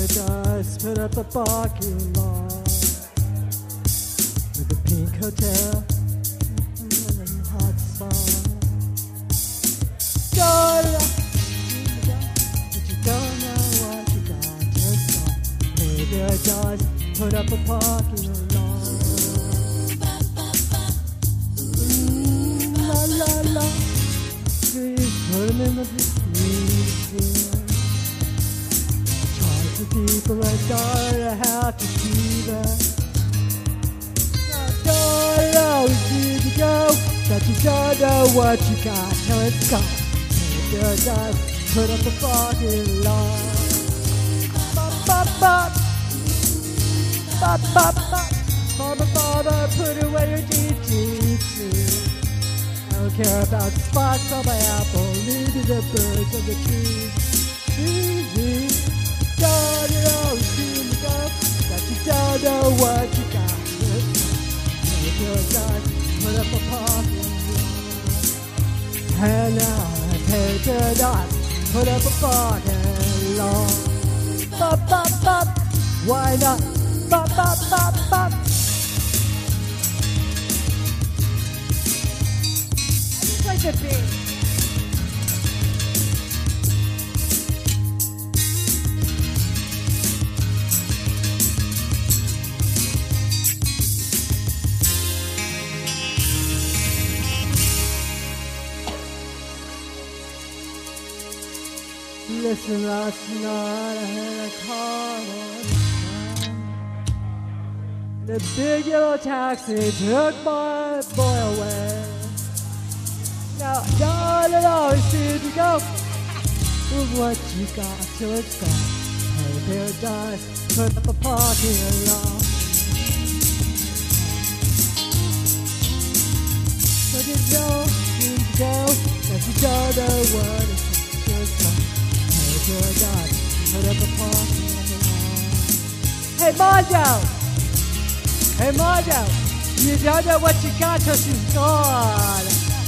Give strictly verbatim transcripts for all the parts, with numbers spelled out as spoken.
paradise, put up a parking lot with a pink hotel and a hot spot. But you don't know what you got just got. Paradise, put up a parking lot. Mm, la la la, please put 'em in the museum. Charge the people a dollar to have to see that. A dollar, see you go, that you don't know what you got till it's gone. Paradise, put up a parking lot. Bop, bop, bop. Bop, bop, bop. Father, father, put away your D T C. I don't care about spots on my apple, leave the birds on the trees. Easy, don't you always seem to go, that you don't know what you got. Paradise, put up a parking lot. And now, paradise, put up a parking lot. Bop, bop, bop. Why not? Bop, bop, bop, bop. I just like the beat. Listen, last night I had a car on the big yellow taxi took my boy away. Now, no, no, no, it's time to go. With what you got till it's gone. Hey, paradise, put up a parking lot. But you don't seem to go, cause you don't know what it's just gone. Hey, paradise, put up a parking lot. Hey, Mojo! Hey, Mojo, you don't know what you got till she's gone.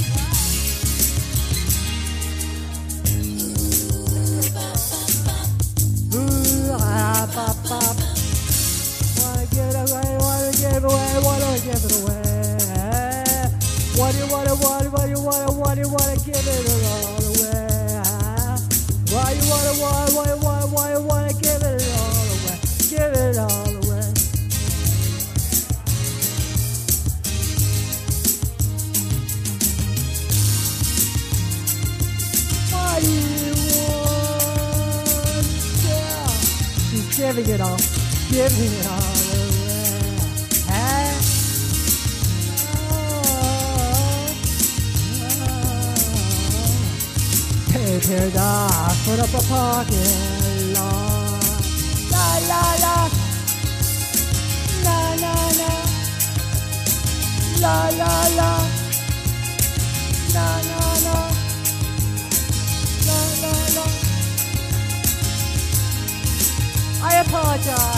Ooh, ah, bop, bop. Wanna give it away, wanna give it away, wanna give it away. What do you wanna, what do you wanna, what do you wanna give it all away? Why you wanna, why, why, why, why you wanna give it all away? Give it all away. What do you want? Yeah. She's giving it all, giving it all away. Hey? Oh, oh. Hey, paradise, put up a parking lot. La la la, la la la, la la la, la la la. La, la, la. I apologize.